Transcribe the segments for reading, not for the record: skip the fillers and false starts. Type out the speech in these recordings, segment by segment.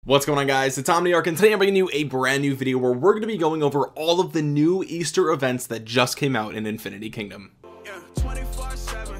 What's going on, guys? It's Omniarch, and today I'm bringing you a brand new video where we're going to be going over all of the new Easter events that just came out in Infinity Kingdom. Yeah, 24/7,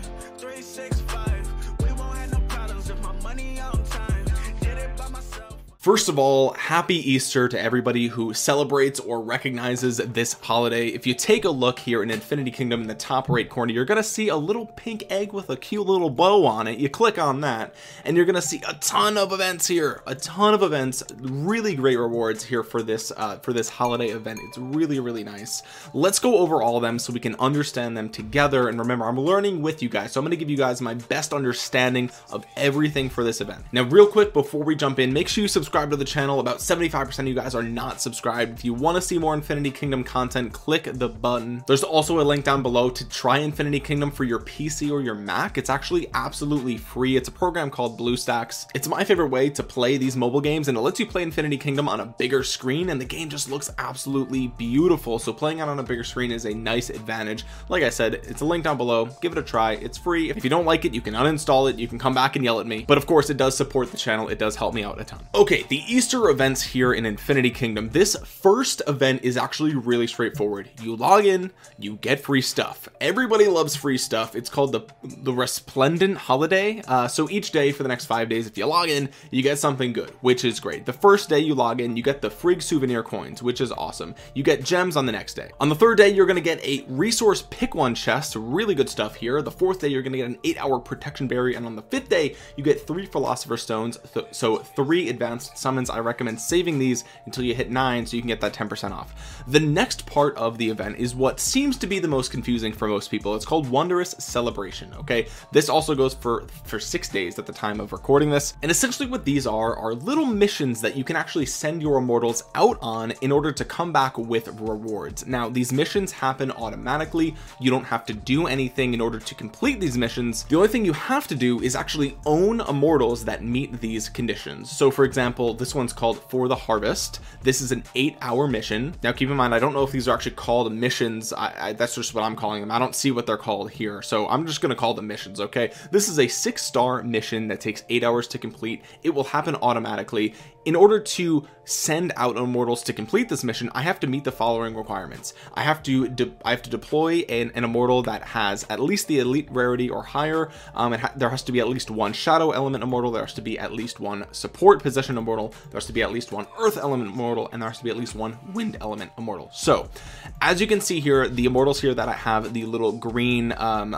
365. We won't have no problems if my money on time. Did it by myself. First of all, happy Easter to everybody who celebrates or recognizes this holiday. If you take a look here in Infinity Kingdom in the top right corner, you're going to see a little pink egg with a cute little bow on it. You click on that and you're going to see a ton of events here, a ton of events, really great rewards here for this holiday event. It's really nice. Let's go over all of them so we can understand them together. And remember, I'm learning with you guys, so I'm going to give you guys my best understanding of everything for this event. Now, real quick, before we jump in, make sure you subscribe to the channel. About 75% of you guys are not subscribed. If you want to see more Infinity Kingdom content, click the button. There's also a link down below to try Infinity Kingdom for your PC or your Mac. It's actually absolutely free. It's a program called BlueStacks. It's my favorite way to play these mobile games, and it lets you play Infinity Kingdom on a bigger screen, and the game just looks absolutely beautiful. So playing it on a bigger screen is a nice advantage. Like I said, it's a link down below. Give it a try. It's free. If you don't like it, you can uninstall it. You can come back and yell at me, but of course it does support the channel. It does help me out a ton. Okay, the Easter events here in Infinity Kingdom. This first event is actually really straightforward. You log in, you get free stuff. Everybody loves free stuff. It's called the Resplendent Holiday. So each day for the next 5 days, if you log in, you get something good, which is great. The first day you log in, you get the Frigg souvenir coins, which is awesome. You get gems on the next day. On the third day, you're going to get a resource pick one chest, really good stuff here. The fourth day, you're going to get an 8-hour protection berry, and on the fifth day, you get 3 philosopher stones, so 3 advanced summons. I recommend saving these until you hit 9 so you can get that 10% off. The next part of the event is what seems to be the most confusing for most people. It's called Wondrous Celebration. Okay, this also goes for 6 days at the time of recording this, and essentially what these are little missions that you can actually send your immortals out on in order to come back with rewards. Now, these missions happen automatically. You don't have to do anything in order to complete these missions. The only thing you have to do is actually own immortals that meet these conditions. So for example, this one's called For the Harvest. This is an 8-hour mission. Now keep in mind, I don't know if these are actually called missions. That's just what I'm calling them. I don't see what they're called here, so I'm just going to call them missions. Okay, this is a 6-star mission that takes 8 hours to complete. It will happen automatically. In order to send out immortals to complete this mission, I have to meet the following requirements. I have to deploy an immortal that has at least the elite rarity or higher. There has to be at least 1 shadow element immortal. There has to be at least 1 support position immortal. There has to be at least 1 earth element immortal, and there has to be at least 1 wind element immortal. So as you can see here, the immortals here that I have the little green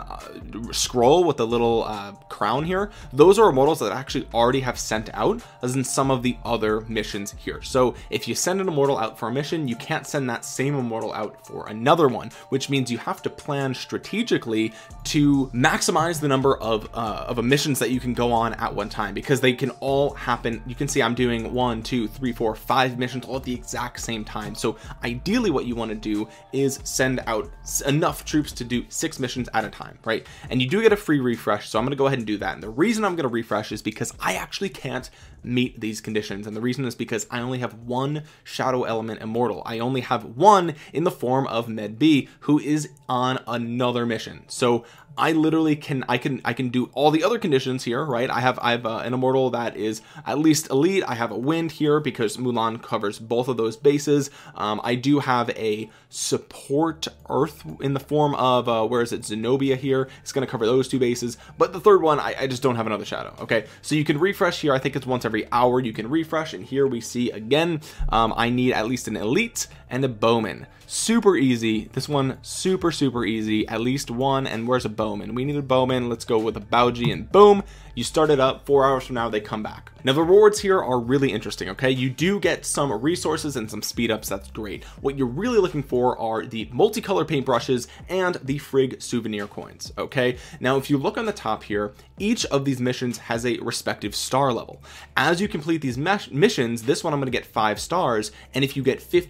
scroll with the little crown here, those are immortals that I actually already have sent out, as in some of the other missions here. So if you send an immortal out for a mission, you can't send that same immortal out for another one, which means you have to plan strategically to maximize the number of missions that you can go on at one time, because they can all happen. You can see I'm doing 1, 2, 3, 4, 5 missions all at the exact same time. So ideally what you want to do is send out enough troops to do 6 missions at a time, right? And you do get a free refresh, so I'm going to go ahead and do that. And the reason I'm going to refresh is because I actually can't meet these conditions, and the reason is because I only have 1 shadow element immortal. I only have 1 in the form of Med B, who is on another mission. So I literally can do all the other conditions here, right? I have an immortal that is at least elite. I have a wind here because Mulan covers both of those bases. I do have a support earth in the form of where is it, Zenobia here. It's going to cover those 2 bases, but the third one I just don't have another shadow. Okay, so you can refresh here. I think it's once every hour you can refresh, and here we see again I need at least an elite and a bowman. Super easy. This one super easy. At least 1. And where's a bowman? We need a bowman. Let's go with a Bauji, and boom, you start it up. 4 hours from now they come back. Now the rewards here are really interesting. Okay, you do get some resources and some speed ups. That's great. What you're really looking for are the multicolor paintbrushes and the Frigg souvenir coins. Okay, now if you look on the top here, each of these missions has a respective star level. As you complete these missions, this one I'm going to get 5 stars, and if you get 50, 100,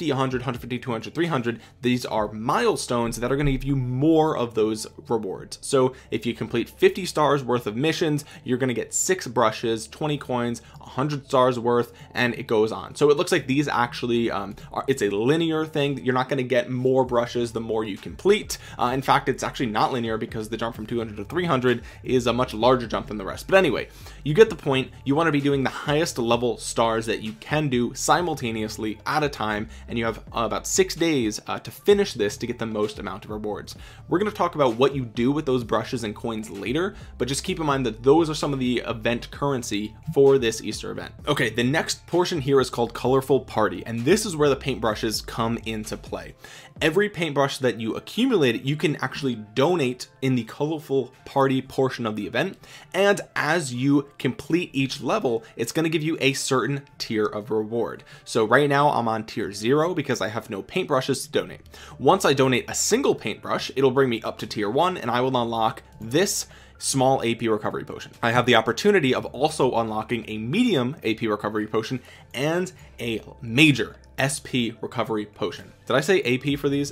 150, 200, 300, these are milestones that are going to give you more of those rewards. So if you complete 50 stars worth of missions, you're going to get 6 brushes, 20 coins, 100 stars worth, and it goes on. So it looks like these actually it's a linear thing. You're not going to get more brushes the more you complete. In fact, it's actually not linear because the jump from 200 to 300 is a much larger jump than the rest. But anyway, you get the point. You want to be doing the highest level stars that you can do simultaneously at a time, and you have about 6 days to finish this to get the most amount of rewards. We're going to talk about what you do with those brushes and coins later, but just keep in mind that those are some of the event currency for this Easter event. Okay, the next portion here is called Colorful Party, and this is where the paintbrushes come into play. Every paintbrush that you accumulate, you can actually donate in the Colorful Party portion of the event, and as you complete each level, it's going to give you a certain tier of reward. So right now I'm on tier 0 because I have no paintbrushes to donate. Once I donate a single paintbrush, it'll bring me up to tier 1, and I will unlock this small AP recovery potion. I have the opportunity of also unlocking a medium AP recovery potion and a major SP recovery potion. Did I say AP for these?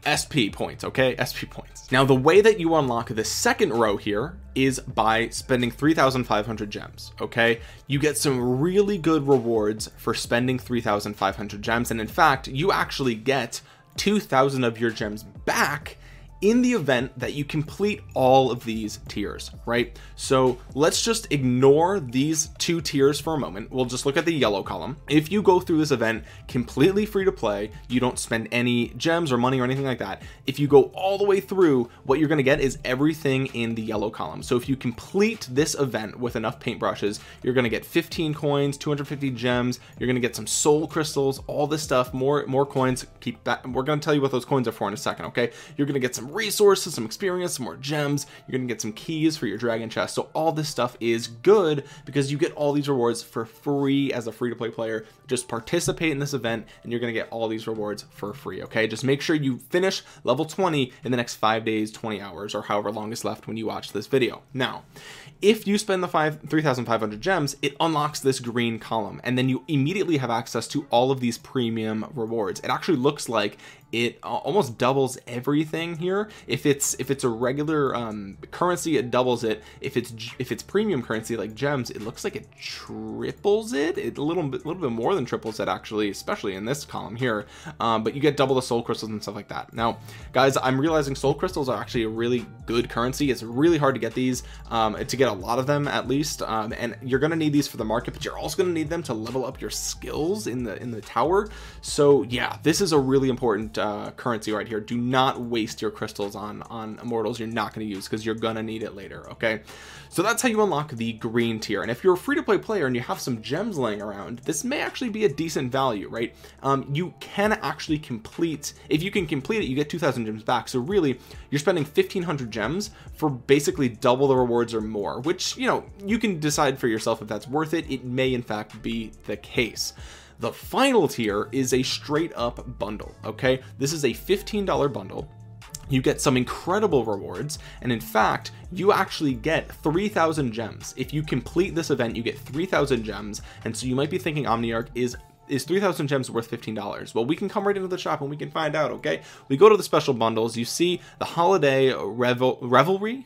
SP points, okay? SP points. Now, the way that you unlock the second row here is by spending 3,500 gems, okay? You get some really good rewards for spending 3,500 gems, and in fact, you actually get 2,000 of your gems back in the event that you complete all of these tiers, right? So let's just ignore these 2 tiers for a moment. We'll just look at the yellow column. If you go through this event completely free to play, you don't spend any gems or money or anything like that. If you go all the way through, what you're going to get is everything in the yellow column. So if you complete this event with enough paintbrushes, you're going to get 15 coins, 250 gems, you're going to get some soul crystals, all this stuff, more coins. Keep that. We're going to tell you what those coins are for in a second, okay? You're going to get some resources, some experience, some more gems, you're gonna get some keys for your dragon chest. So all this stuff is good because you get all these rewards for free as a free-to-play player. Just participate in this event and you're gonna get all these rewards for free, okay? Just make sure you finish level 20 in the next 5 days, 20 hours, or however long is left when you watch this video. Now, if you spend the 3,500 gems, it unlocks this green column, and then you immediately have access to all of these premium rewards. It actually looks like it almost doubles everything here. If it's a regular currency, it doubles it. If it's premium currency like gems, it looks like it triples it. It a little bit more than triples it, actually, especially in this column here. But you get double the soul crystals and stuff like that. Now, guys, I'm realizing soul crystals are actually a really good currency. It's really hard to get these, to get a lot of them at least, and you're gonna need these for the market, but you're also gonna need them to level up your skills in the tower. So yeah, this is a really important currency right here. Do not waste your crystals on immortals you're not going to use, because you're gonna need it later, okay? So that's how you unlock the green tier. And if you're a free-to-play player and you have some gems laying around, this may actually be a decent value, right? You can actually complete, if you can complete it, you get 2,000 gems back. So really, you're spending 1,500 gems for basically double the rewards or more, which, you know, you can decide for yourself if that's worth it. It may in fact be the case. The final tier is a straight up bundle, okay? This is a $15 bundle. You get some incredible rewards, and in fact, you actually get 3,000 gems. If you complete this event, you get 3,000 gems, and so you might be thinking Omniarch is 3,000 gems worth $15? Well, we can come right into the shop and we can find out, okay? We go to the special bundles. You see the Holiday Revelry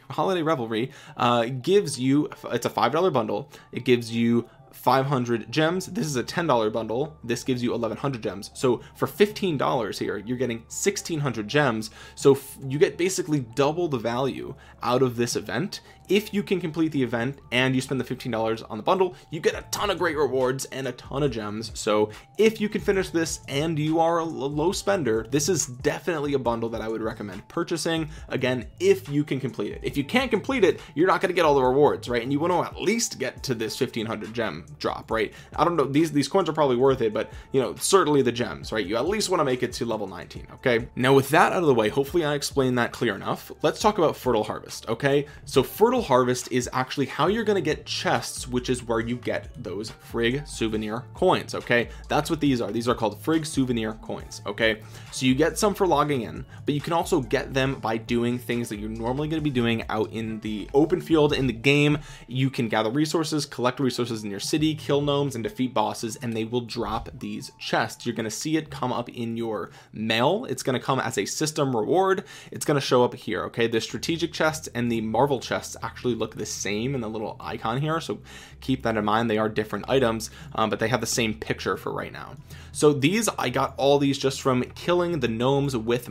gives you, it's a $5 bundle. It gives you 500 gems. This is a $10 bundle. This gives you 1,100 gems. So for $15 here, you're getting 1,600 gems. So you get basically double the value out of this event. If you can complete the event and you spend the $15 on the bundle, you get a ton of great rewards and a ton of gems. So if you can finish this and you are a low spender, this is definitely a bundle that I would recommend purchasing. Again, if you can complete it. If you can't complete it, you're not going to get all the rewards, right? And you want to at least get to this 1,500 gem drop, right? I don't know, these coins are probably worth it, but you know, certainly the gems, right? You at least want to make it to level 19, okay? Now with that out of the way, hopefully I explained that clear enough. Let's talk about Fertile Harvest, okay? So Fertile Turtle Harvest is actually how you're going to get chests, which is where you get those Frigg souvenir coins. Okay, that's what these are. These are called Frigg souvenir coins. Okay, so you get some for logging in, but you can also get them by doing things that you're normally going to be doing out in the open field in the game. You can gather resources, collect resources in your city, kill gnomes, and defeat bosses, and they will drop these chests. You're going to see it come up in your mail. It's going to come as a system reward. It's going to show up here. Okay, the strategic chests and the Marvel chests actually look the same in the little icon here, so keep that in mind. They are different items, but they have the same picture for right now. So these, I got all these just from killing the gnomes with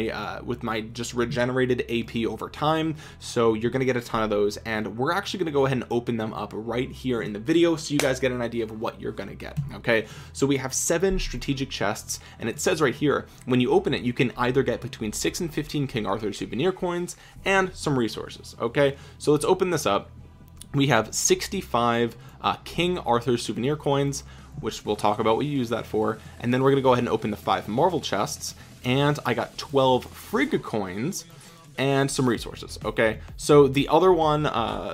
my just regenerated AP over time. So you're going to get a ton of those, and we're actually going to go ahead and open them up right here in the video so you guys get an idea of what you're going to get. Okay, so we have 7 strategic chests, and it says right here, when you open it, you can either get between 6 and 15 King Arthur souvenir coins and some resources. Okay, so let's open this up. We have 65 King Arthur souvenir coins, which we'll talk about what you use that for, and then we're going to go ahead and open the 5 Marvel chests, and I got 12 Frigg coins and some resources. Okay, so the other one,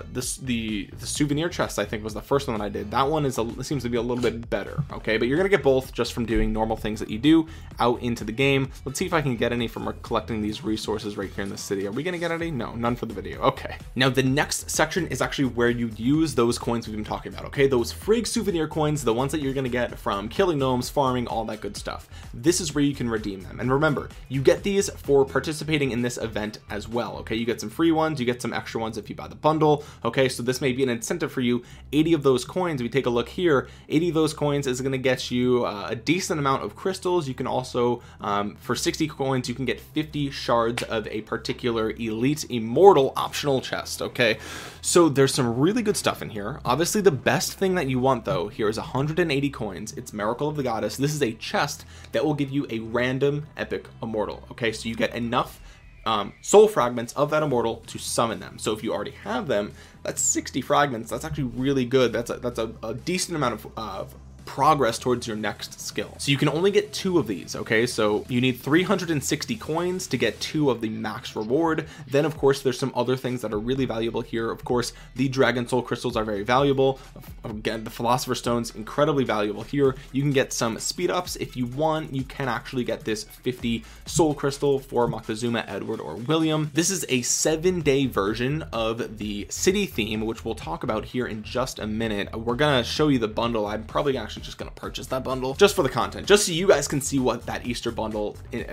the souvenir chest, I think was the first one that I did. That one seems to be a little bit better. Okay, but you're gonna get both just from doing normal things that you do out into the game. Let's see if I can get any from collecting these resources right here in the city. Are we gonna get any? No, none for the video. Okay, now the next section is actually where you use those coins we've been talking about. Okay, those Frigg souvenir coins, the ones that you're gonna get from killing gnomes, farming, all that good stuff. This is where you can redeem them, and remember, you get these for participating in this event as well. Okay, you get some free ones, you get some extra ones if you buy the bundle. Okay, so this may be an incentive for you. 80 of those coins, we take a look here, 80 of those coins is going to get you a decent amount of crystals. You can also for 60 coins you can get 50 shards of a particular elite immortal optional chest. Okay, so there's some really good stuff in here. Obviously the best thing that you want though here is 180 coins. It's Miracle of the Goddess. This is a chest that will give you a random epic immortal. Okay, so you get enough soul fragments of that immortal to summon them. So if you already have them, that's 60 fragments. That's actually really good. That's a decent amount of progress towards your next skill. So you can only get 2 of these. Okay, so you need 360 coins to get 2 of the max reward. Then of course there's some other things that are really valuable here. Of course the dragon soul crystals are very valuable. Again, the philosopher's stones, incredibly valuable here. You can get some speed ups if you want. You can actually get this 50 soul crystal for Moctezuma, Edward, or William. This is a 7-day version of the city theme, which we'll talk about here in just a minute. We're gonna show you the bundle. I'm probably actually just gonna purchase that bundle just for the content, just so you guys can see what that Easter bundle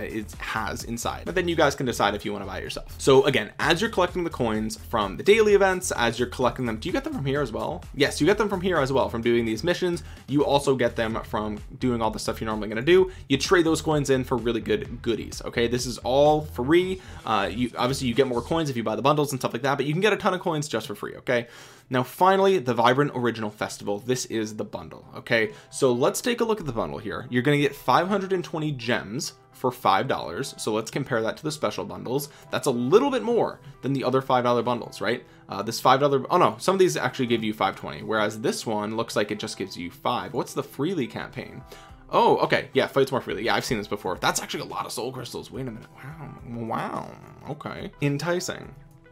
has inside, but then you guys can decide if you want to buy it yourself. So again, as you're collecting the coins from the daily events, as you're collecting them, do you get them from here as well? Yes, you get them from here as well, from doing these missions. You also get them from doing all the stuff you're normally going to do. You trade those coins in for really good goodies. Okay, this is all free. Obviously you get more coins if you buy the bundles and stuff like that, but you can get a ton of coins just for free. Okay, now finally, the Vibrant Original Festival. This is the bundle. Okay, so let's take a look at the bundle here. You're going to get 520 gems for $5. So let's compare that to the special bundles. That's a little bit more than the other $5 bundles, right? This $5, oh no, some of these actually give you 520, whereas this one looks like it just gives you 5. What's the Freely campaign? Oh, okay, yeah, fights more freely. Yeah, I've seen this before. That's actually a lot of soul crystals. Wait a minute. Wow, okay, enticing.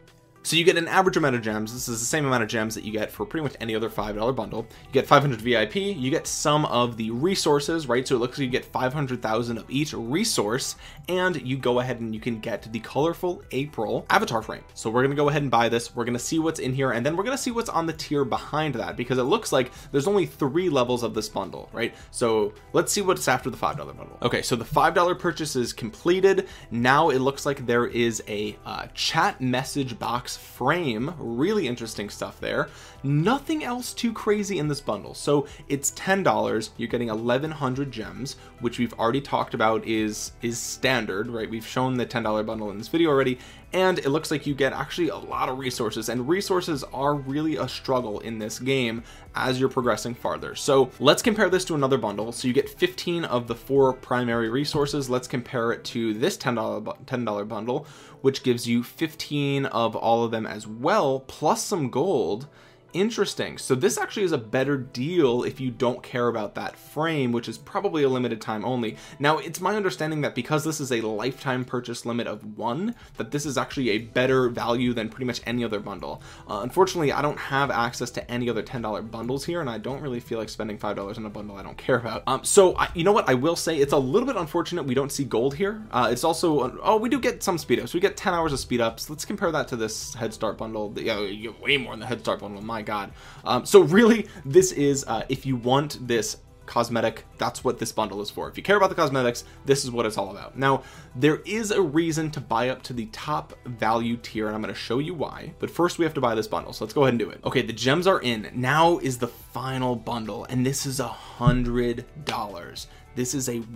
So you get an average amount of gems. This is the same amount of gems that you get for pretty much any other $5 bundle. You get 500 VIP, you get some of the resources, right? So it looks like you get 500,000 of each resource, and you go ahead and you can get the colorful April avatar frame. So we're gonna go ahead and buy this. We're gonna see what's in here, and then we're gonna see what's on the tier behind that, because it looks like there's only 3 levels of this bundle, right? So let's see what's after the $5 bundle. Okay, so the $5 purchase is completed. Now it looks like there is a chat message box frame. Really interesting stuff there. Nothing else too crazy in this bundle. So it's $10. You're getting 1,100 gems, which we've already talked about is standard, right? We've shown the $10 bundle in this video already, and it looks like you get actually a lot of resources, and resources are really a struggle in this game as you're progressing farther. So let's compare this to another bundle. So you get 15 of the 4 primary resources. Let's compare it to this $10 bundle, which gives you 15 of all of them as well, plus some gold Interesting. So this actually is a better deal if you don't care about that frame, which is probably a limited time only. Now, it's my understanding that because this is a lifetime purchase limit of 1, that this is actually a better value than pretty much any other bundle. Unfortunately, I don't have access to any other $10 bundles here, and I don't really feel like spending $5 on a bundle I don't care about. So you know what? I will say it's a little bit unfortunate we don't see gold here. It's also, oh, we do get some speed ups. We get 10 hours of speed ups. Let's compare that to this Head Start bundle. Yeah, you get way more in the Head Start bundle. My God. So really, this is, if you want this cosmetic, that's what this bundle is for. If you care about the cosmetics, this is what it's all about. Now, there is a reason to buy up to the top value tier, and I'm going to show you why. But first, we have to buy this bundle. So let's go ahead and do it. Okay, the gems are in. Now is the final bundle, and this is $100. This is a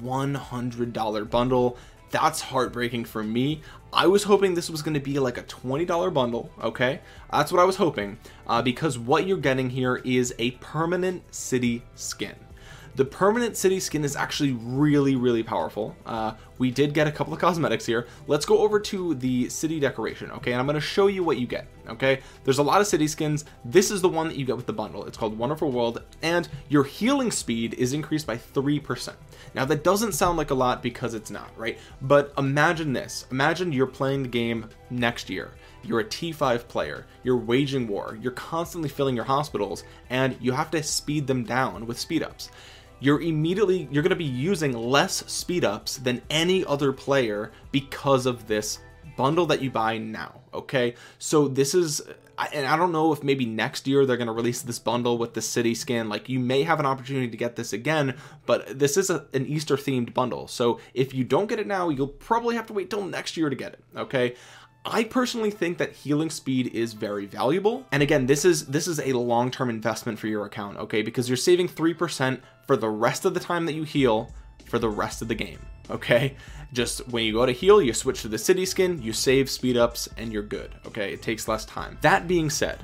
$100 bundle. That's heartbreaking for me. I was hoping this was going to be like a $20 bundle, okay? That's what I was hoping, because what you're getting here is a permanent city skin. The permanent city skin is actually really, really powerful. We did get a couple of cosmetics here. Let's go over to the city decoration, okay? And I'm going to show you what you get, okay? There's a lot of city skins. This is the one that you get with the bundle. It's called Wonderful World, and your healing speed is increased by 3%. Now, that doesn't sound like a lot because it's not, right? But imagine this. Imagine you're playing the game next year. You're a T5 player, you're waging war, you're constantly filling your hospitals, and you have to speed them down with speed ups. You're going to be using less speed ups than any other player because of this bundle that you buy now, okay? So this is, and I don't know if maybe next year they're going to release this bundle with the city skin. Like, you may have an opportunity to get this again, but this is an Easter themed bundle. So if you don't get it now, you'll probably have to wait till next year to get it, okay? I personally think that healing speed is very valuable. And again, this is a long-term investment for your account, okay? Because you're saving 3% for the rest of the time that you heal for the rest of the game, okay? Just when you go to heal, you switch to the city skin, you save speed ups, and you're good, okay? It takes less time. That being said,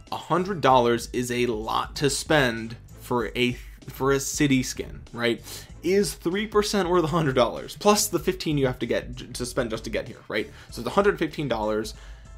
$100 is a lot to spend for a city skin, right? Is 3% worth $100 plus the 15 you have to get to spend just to get here, right? So it's $115.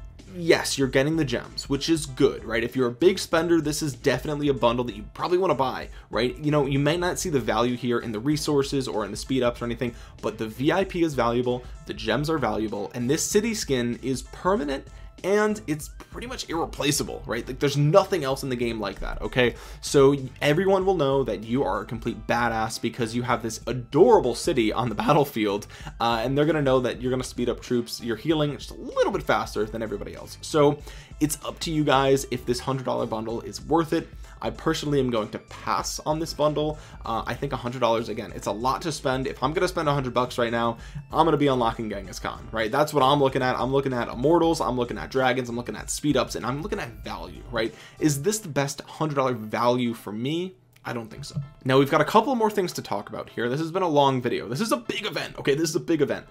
Yes, you're getting the gems, which is good, right? If you're a big spender, this is definitely a bundle that you probably want to buy, right? You know, you may not see the value here in the resources or in the speed ups or anything, but the VIP is valuable, the gems are valuable, and this city skin is permanent and it's pretty much irreplaceable, right? Like, there's nothing else in the game like that, okay? So everyone will know that you are a complete badass because you have this adorable city on the battlefield, and they're gonna know that you're gonna speed up troops, you're healing just a little bit faster than everybody else. So it's up to you guys if this $100 bundle is worth it. I personally am going to pass on this bundle. I think $100, again, it's a lot to spend. If I'm going to spend $100 right now, I'm going to be unlocking Genghis Khan, right? That's what I'm looking at. I'm looking at Immortals, I'm looking at Dragons, I'm looking at speed ups, and I'm looking at value, right? Is this the best $100 value for me? I don't think so. Now, we've got a couple more things to talk about here. This has been a long video. This is a big event, okay? This is a big event.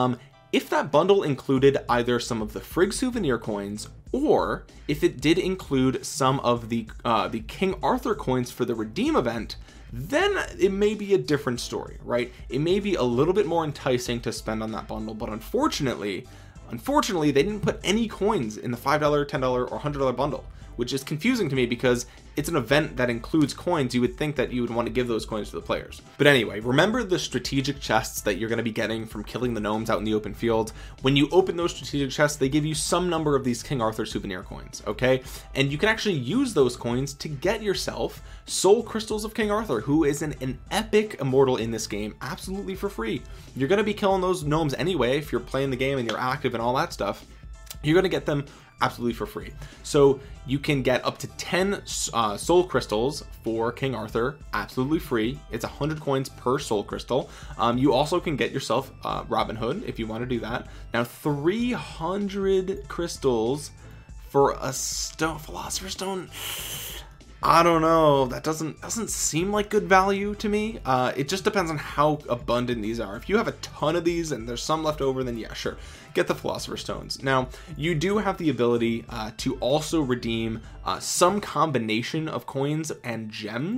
If that bundle included either some of the Frigg souvenir coins, or if it did include some of the King Arthur coins for the Redeem event, then it may be a different story, right? It may be a little bit more enticing to spend on that bundle, but unfortunately, they didn't put any coins in the $5, $10, or $100 bundle, which is confusing to me because it's an event that includes coins. You would think that you would want to give those coins to the players. But anyway, remember the strategic chests that you're going to be getting from killing the gnomes out in the open field. When you open those strategic chests, they give you some number of these King Arthur souvenir coins, okay? And you can actually use those coins to get yourself Soul Crystals of King Arthur, who is an epic immortal in this game, absolutely for free. You're going to be killing those gnomes anyway if you're playing the game and you're active and all that stuff. You're going to get them absolutely for free. So you can get up to 10 soul crystals for King Arthur absolutely free. It's 100 coins per soul crystal. You also can get yourself Robin Hood if you want to do that. Now 300 crystals for a Philosopher's Stone, I don't know. That doesn't seem like good value to me. It just depends on how abundant these are. If you have a ton of these and there's some left over, then yeah, sure, get the Philosopher's Stones. Now, you do have the ability to also redeem some combination of coins and gems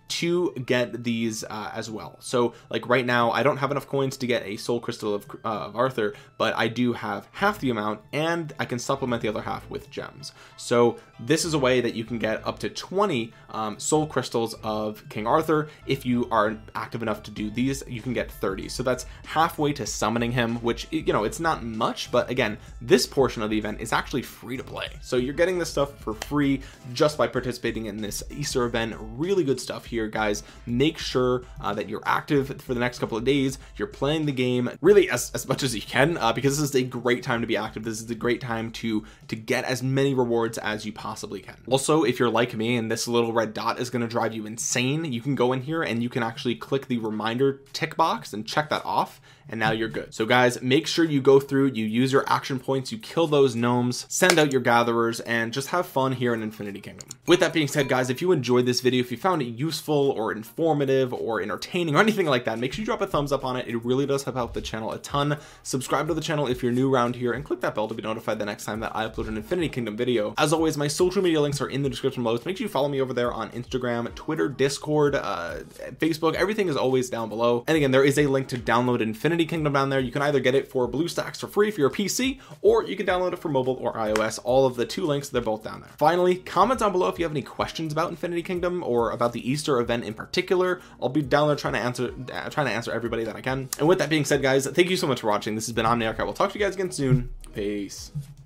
to get these as well. So like right now I don't have enough coins to get a soul crystal of Arthur, but I do have half the amount, and I can supplement the other half with gems. So this is a way that you can get up to 20 soul crystals of King Arthur. If you are active enough to do these, you can get 30. So that's halfway to summoning him, which, you know, it's not much, but again, this portion of the event is actually free to play. So you're getting this stuff for free just by participating in this Easter event. Really good stuff here, guys. Make sure that you're active for the next couple of days. You're playing the game really as much as you can, because this is a great time to be active. This is a great time to get as many rewards as you possibly can. Also, if you're like me and this little red dot is going to drive you insane, you can go in here and you can actually click the reminder tick box and check that off, and now you're good. So guys, make sure you go through, you use your action points, you kill those gnomes, send out your gatherers, and just have fun here in Infinity Kingdom. With that being said, guys, if you enjoyed this video, if you found it useful or informative or entertaining or anything like that, make sure you drop a thumbs up on it. It really does help out the channel a ton. Subscribe to the channel if you're new around here, and click that bell to be notified the next time that I upload an Infinity Kingdom video. As always, my social media links are in the description below, so make sure you follow me over there on Instagram, Twitter, Discord, Facebook. Everything is always down below. And again, there is a link to download Infinity Kingdom down there. You can either get it for BlueStacks for free if you're a PC, or you can download it for mobile or iOS. All of the 2 links, they're both down there. Finally, comment down below if you have any questions about Infinity Kingdom or about the Easter event in particular. I'll be down there trying to answer everybody that I can. And with that being said, guys, thank you so much for watching. This has been Omniarch. I will talk to you guys again soon. Peace.